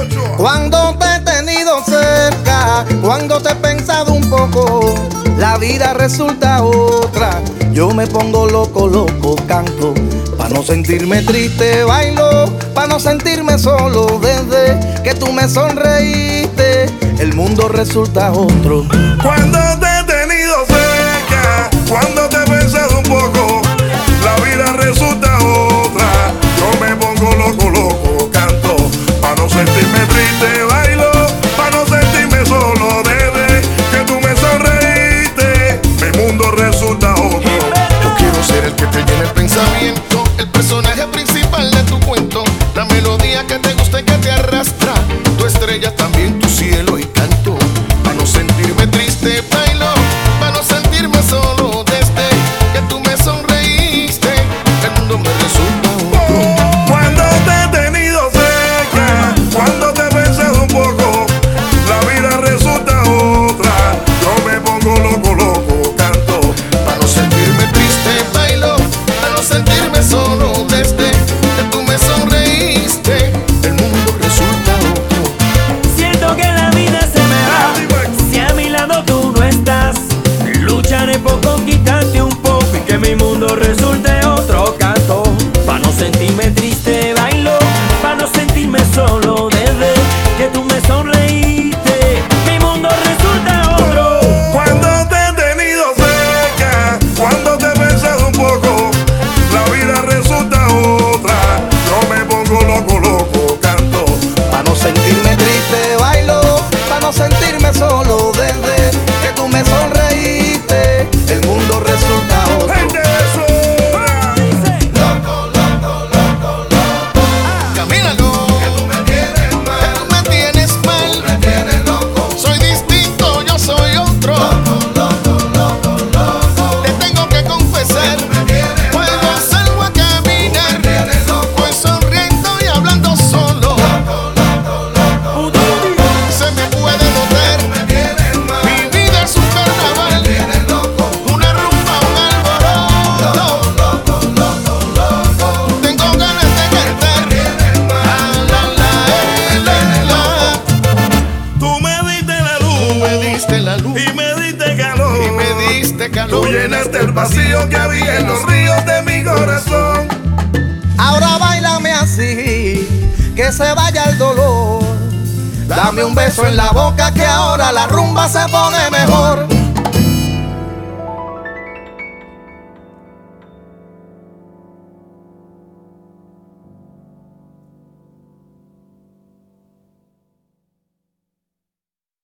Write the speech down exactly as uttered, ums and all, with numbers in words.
Cuando te he tenido cerca, cuando te he pensado un poco, la vida resulta otra. Yo me pongo loco, loco, canto. Pa' no sentirme triste, bailo. Pa' no sentirme solo, desde que tú me sonreíste, el mundo resulta otro. Cuando te he tenido cerca, cuando te he pensado un poco, la vida resulta otra. Yo me pongo loco, loco, canto. Pa' no sentirme triste, bailo. Pa' no sentirme solo, desde que tú me sonreíste, mi mundo resulta otro. Yo quiero ser el que te llene el pensamiento, el personaje principal de tu cuento, la melodía que te gusta y que te arrastra, tu estrella también, tu cielo y canto. Pa' no sentirme triste, bailo. Pa' no sentirme solo, desde que tú me sonreíste, el mundo me resulta otro. Cuando te he tenido cerca, cuando te he pensado un poco, la vida resulta otra. Yo me pongo loco, loco, canto. Pa' no sentirme triste, bailo. Pa' no sentirme solo, desde que tú me sonreíste, el mundo resulta otro. Siento que la vida se me va, si a mi lado tú no estás. Lucharé por conquistarte un poco y que mi mundo resulte otro canto. Pa' no sentirme triste, bailo. Pa' no sentirme solo, desde que tú me sonreíste, mi mundo resulta otro. Cuando te he tenido cerca, cuando te he pensado un poco, la vida resulta otra. Yo me pongo loco, loco, canto. Pa' no sentirme triste, bailo. Pa' no sentirme solo, desde que tú me sonreíste, el mundo resulta otro. Gente de sobra. Loco, loco, loco, loco. Camínalo. Que tú me tienes mal. Que tú me tienes mal. Tú me tienes loco. Soy distinto, yo soy otro. Loco, loco, loco, loco. Te tengo que confesar. Que tú me tienes cuando mal. Salgo a caminar. Tú me tienes loco. Voy sonriendo y hablando solo. Loco, loco, loco, loco. Se me puede notar. Tú me tienes mal. Mi vida es un carnaval. Tú me tienes loco. Una rumba, un alboroto. Loco, loco, loco, loco. Tengo ganas de cantar. Ah, la, la, eh, la, la. Tú me diste la luz, Tú me diste la luz y me diste calor. y me diste Tú calor. llenaste el vacío que había en los ríos de mi corazón. Ahora báilame así, que se vaya el dolor. Dame un beso en la boca, que ahora la rumba se pone mejor.